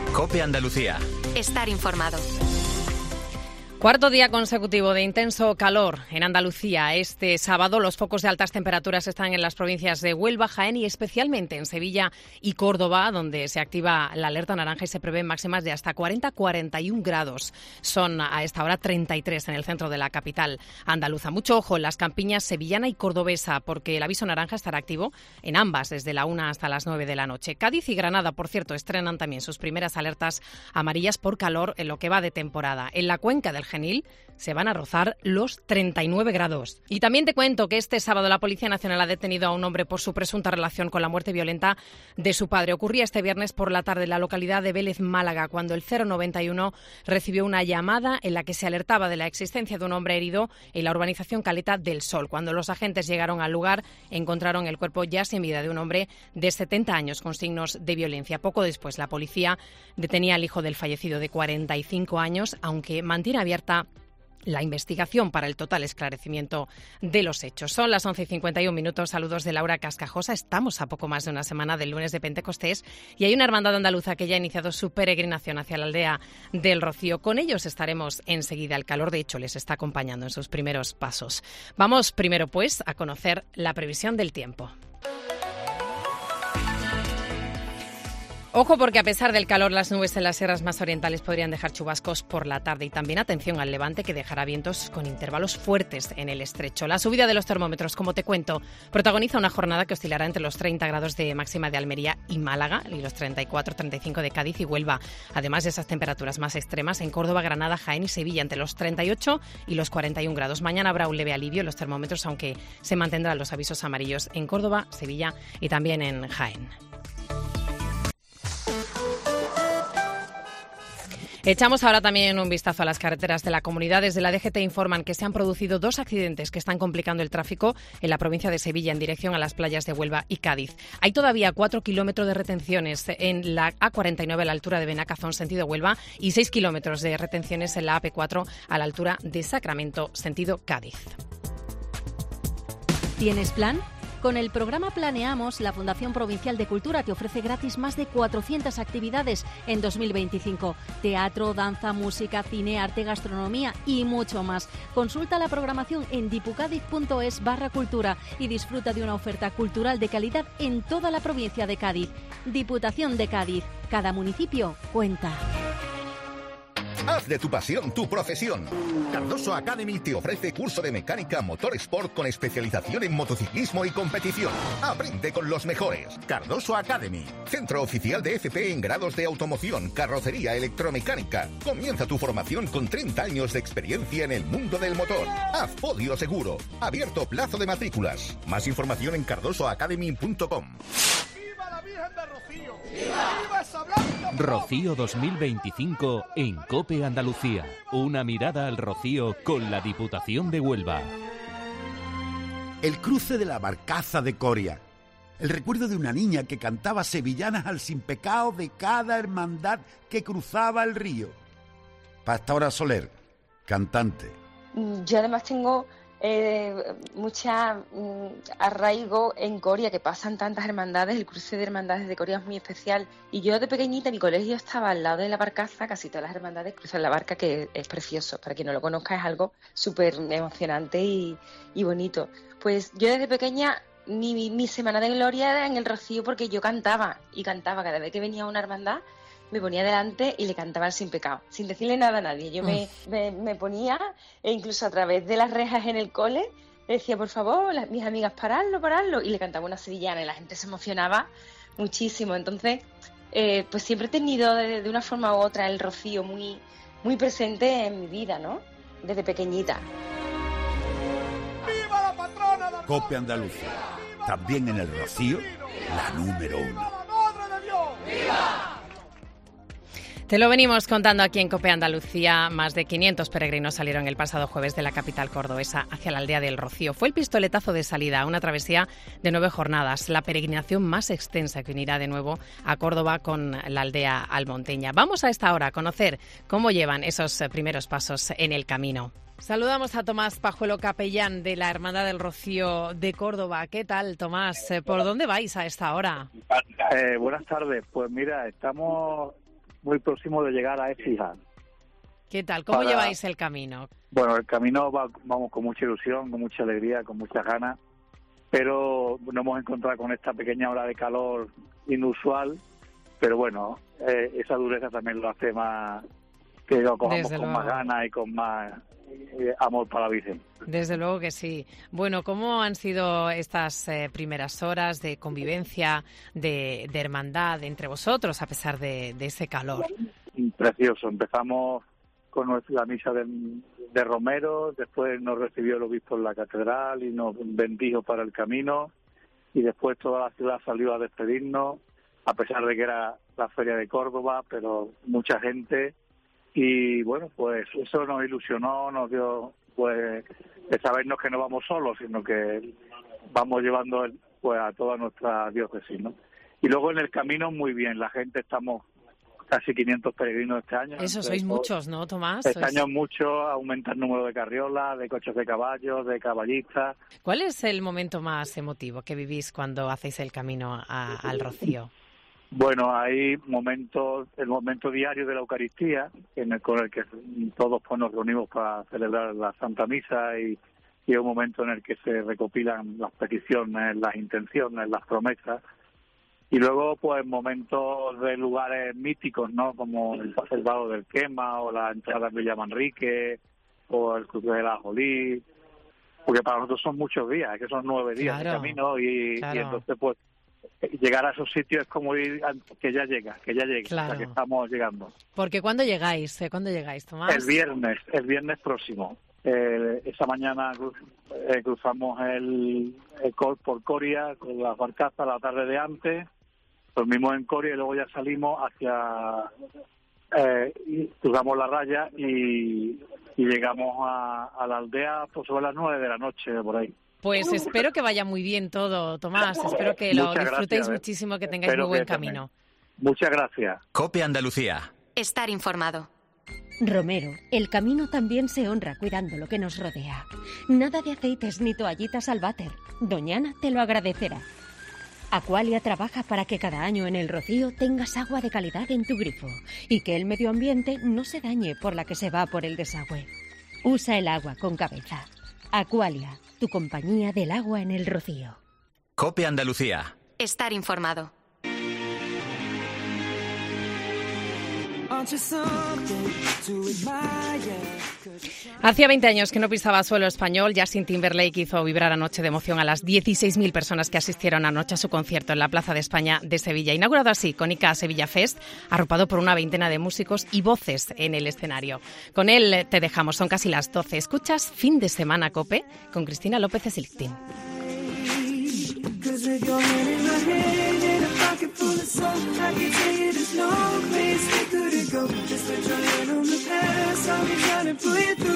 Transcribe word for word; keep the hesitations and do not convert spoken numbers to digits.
COPE Andalucía. Estar informado. Cuarto día consecutivo de intenso calor en Andalucía. Este sábado los focos de altas temperaturas están en las provincias de Huelva, Jaén y especialmente en Sevilla y Córdoba, donde se activa la alerta naranja y se prevén máximas de hasta cuarenta a cuarenta y un grados. Son a esta hora treinta y tres en el centro de la capital andaluza. Mucho ojo en las campiñas sevillana y cordobesa, porque el aviso naranja estará activo en ambas desde la una hasta las nueve de la noche. Cádiz y Granada, por cierto, estrenan también sus primeras alertas amarillas por calor en lo que va de temporada. En la cuenca del Genil se van a rozar los treinta y nueve grados. Y también te cuento que este sábado la Policía Nacional ha detenido a un hombre por su presunta relación con la muerte violenta de su padre. Ocurría este viernes por la tarde en la localidad de Vélez, Málaga, cuando el cero noventa y uno recibió una llamada en la que se alertaba de la existencia de un hombre herido en la urbanización Caleta del Sol. Cuando los agentes llegaron al lugar, encontraron el cuerpo ya sin vida de un hombre de setenta años con signos de violencia. Poco después, la policía detenía al hijo del fallecido de cuarenta y cinco años, aunque mantiene abierta la investigación para el total esclarecimiento de los hechos. Son las once y cincuenta y un minutos. Saludos de Laura Cascajosa. Estamos a poco más de una semana del lunes de Pentecostés y hay una hermandad andaluza que ya ha iniciado su peregrinación hacia la aldea del Rocío. Con ellos estaremos enseguida. El calor, de hecho, les está acompañando en sus primeros pasos. Vamos primero, pues, a conocer la previsión del tiempo. Ojo, porque a pesar del calor, las nubes en las sierras más orientales podrían dejar chubascos por la tarde y también atención al levante, que dejará vientos con intervalos fuertes en el estrecho. La subida de los termómetros, como te cuento, protagoniza una jornada que oscilará entre los treinta grados de máxima de Almería y Málaga y los treinta y cuatro a treinta y cinco de Cádiz y Huelva. Además de esas temperaturas más extremas en Córdoba, Granada, Jaén y Sevilla, entre los treinta y ocho y los cuarenta y un grados. Mañana habrá un leve alivio en los termómetros, aunque se mantendrán los avisos amarillos en Córdoba, Sevilla y también en Jaén. Echamos ahora también un vistazo a las carreteras de la comunidad. Desde la D G T informan que se han producido dos accidentes que están complicando el tráfico en la provincia de Sevilla en dirección a las playas de Huelva y Cádiz. Hay todavía cuatro kilómetros de retenciones en la A cuarenta y nueve a la altura de Benacazón, sentido Huelva, y seis kilómetros de retenciones en la A P cuatro a la altura de Sacramento, sentido Cádiz. ¿Tienes plan? Con el programa Planeamos, la Fundación Provincial de Cultura te ofrece gratis más de cuatrocientas actividades en dos mil veinticinco. Teatro, danza, música, cine, arte, gastronomía y mucho más. Consulta la programación en dipucadiz.es barra cultura y disfruta de una oferta cultural de calidad en toda la provincia de Cádiz. Diputación de Cádiz. Cada municipio cuenta. Haz de tu pasión tu profesión. Cardoso Academy te ofrece curso de mecánica motor sport con especialización en motociclismo y competición. Aprende con los mejores. Cardoso Academy, centro oficial de F P en grados de automoción, carrocería, electromecánica. Comienza tu formación con treinta años de experiencia en el mundo del motor. Haz podio seguro. Abierto plazo de matrículas. Más información en cardoso academy punto com. Rocío dos mil veinticinco en COPE Andalucía. Una mirada al Rocío con la Diputación de Huelva. El cruce de la barcaza de Coria. El recuerdo de una niña que cantaba sevillanas al sin pecado de cada hermandad que cruzaba el río. Pastora Soler, cantante. Yo además tengo eh, mucha mm, arraigo en Coria, que pasan tantas hermandades. El cruce de hermandades de Coria es muy especial. Y yo de pequeñita, mi colegio estaba al lado de la barcaza, casi todas las hermandades cruzan la barca, que es precioso. Para quien no lo conozca, es algo súper emocionante y, y bonito. Pues yo desde pequeña, mi, mi, mi semana de gloria era en el Rocío, porque yo cantaba y cantaba cada vez que venía una hermandad. Me ponía delante y le cantaba el sin pecado, sin decirle nada a nadie. Yo me, me, me ponía, e incluso a través de las rejas en el cole, le decía, por favor, las, mis amigas, paradlo, paradlo, y le cantaba una sevillana y la gente se emocionaba muchísimo. Entonces, eh, pues siempre he tenido de, de una forma u otra el Rocío muy, muy presente en mi vida, ¿no? Desde pequeñita. ¡Viva la patrona de COPE Andalucía! También en el Rocío, la número uno. ¡Viva la Madre de Dios! ¡Viva! Te lo venimos contando aquí en COPE Andalucía. Más de quinientos peregrinos salieron el pasado jueves de la capital cordobesa hacia la aldea del Rocío. Fue el pistoletazo de salida a una travesía de nueve jornadas, la peregrinación más extensa que unirá de nuevo a Córdoba con la aldea almonteña. Vamos a esta hora a conocer cómo llevan esos primeros pasos en el camino. Saludamos a Tomás Pajuelo, capellán de la Hermandad del Rocío de Córdoba. ¿Qué tal, Tomás? ¿Por dónde vais a esta hora? Eh, buenas tardes. Pues mira, estamos muy próximos de llegar a Écija. ¿Qué tal? ¿Cómo Para... lleváis el camino? Bueno, el camino va, vamos con mucha ilusión, con mucha alegría, con muchas ganas, pero nos hemos encontrado con esta pequeña ola de calor inusual, pero bueno, eh, esa dureza también lo hace más, que lo cojamos Desde con luego. más ganas y con más eh, amor para la Virgen. Desde luego que sí. Bueno, ¿cómo han sido estas eh, primeras horas de convivencia, de, de hermandad entre vosotros a pesar de, de ese calor? Precioso. Empezamos con nuestra misa de, de Romero, después nos recibió el obispo en la catedral y nos bendijo para el camino, y después toda la ciudad salió a despedirnos, a pesar de que era la Feria de Córdoba, pero mucha gente, y bueno, pues eso nos ilusionó, nos dio pues de sabernos que no vamos solos, sino que vamos llevando pues a toda nuestra diócesis, ¿no? Y luego en el camino muy bien, la gente, estamos casi quinientos peregrinos este año. Eso, sois muchos, ¿no, Tomás? Este Sois... año mucho, aumenta el número de carriolas, de coches de caballos, de caballistas. ¿Cuál es el momento más emotivo que vivís cuando hacéis el camino a, al Rocío? Bueno, hay momentos, el momento diario de la Eucaristía, en el, con el que todos pues, nos reunimos para celebrar la Santa Misa, y, y es un momento en el que se recopilan las peticiones, las intenciones, las promesas. Y luego, pues, momentos de lugares míticos, ¿no? Como el, el Vado del Quema, o la entrada en Villa Manrique, o el Cruce de la Jolí, porque para nosotros son muchos días, que son nueve días Claro, de camino, y, claro. y entonces, pues, llegar a esos sitios es como ir, a- que ya llega, que ya llega, Claro. o sea, que estamos llegando. Porque ¿cuándo llegáis? Eh, ¿Cuándo llegáis, Tomás? El viernes, el viernes próximo. Eh, esa mañana cru- eh, cruzamos el, el Cor por Coria con las barcazas la tarde de antes, dormimos en Coria y luego ya salimos hacia, eh, y cruzamos la raya y, y llegamos a, a la aldea pues sobre las nueve de la noche, por ahí. Pues espero que vaya muy bien todo, Tomás. Espero que lo Muchas disfrutéis gracias, eh. muchísimo, que tengáis Espero muy buen que también. camino. Muchas gracias. COPE Andalucía. Estar informado. Romero, el camino también se honra cuidando lo que nos rodea. Nada de aceites ni toallitas al váter. Doñana te lo agradecerá. Aqualia trabaja para que cada año en el Rocío tengas agua de calidad en tu grifo y que el medio ambiente no se dañe por la que se va por el desagüe. Usa el agua con cabeza. Aqualia, tu compañía del agua en el Rocío. COPE Andalucía. Estar informado. Hacía veinte años que no pisaba suelo español. Justin Timberlake hizo vibrar anoche de emoción a las dieciséis mil personas que asistieron anoche a su concierto en la Plaza de España de Sevilla. Inaugurado así con ICA Sevilla Fest, arropado por una veintena de músicos y voces en el escenario. Con él te dejamos, son casi las doce. Escuchas Fin de Semana COPE con Cristina López Esilín. There's no place we couldn't go. Just put your hand on the past. I'll be trying to pull you through.